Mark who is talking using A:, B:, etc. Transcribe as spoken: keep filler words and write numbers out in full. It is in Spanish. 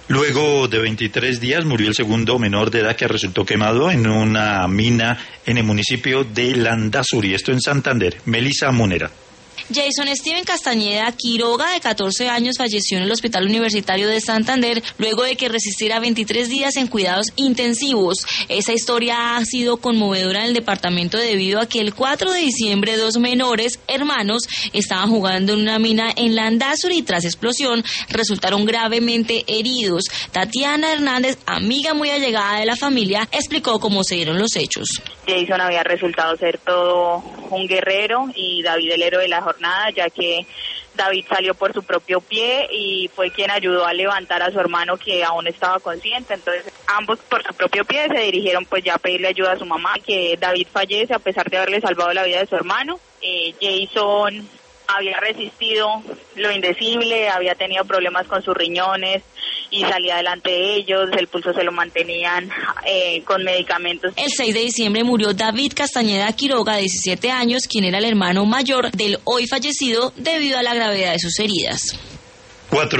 A: Luego de veintitrés días murió el segundo menor de edad que resultó quemado en una mina en el municipio de Landazuri, esto en Santander. Melissa Munera.
B: Jason Steven Castañeda Quiroga, de catorce años, falleció en el Hospital Universitario de Santander luego de que resistiera veintitrés días en cuidados intensivos. Esa historia ha sido conmovedora en el departamento debido a que el cuatro de diciembre dos menores hermanos estaban jugando en una mina en Landazuri y tras explosión resultaron gravemente heridos. Tatiana Hernández, amiga muy allegada de la familia, explicó cómo se dieron los hechos.
C: Jason había resultado ser todo un guerrero y David el héroe de la jornada, ya que David salió por su propio pie y fue quien ayudó a levantar a su hermano que aún estaba consciente. Entonces ambos por su propio pie se dirigieron pues ya a pedirle ayuda a su mamá, que David fallece a pesar de haberle salvado la vida de su hermano. Eh, Jason había resistido lo indecible, había tenido problemas con sus riñones y salía adelante de ellos, el pulso se lo mantenían eh, con medicamentos.
B: El seis de diciembre murió David Castañeda Quiroga, de diecisiete años, quien era el hermano mayor del hoy fallecido debido a la gravedad de sus heridas.
A: Cuatro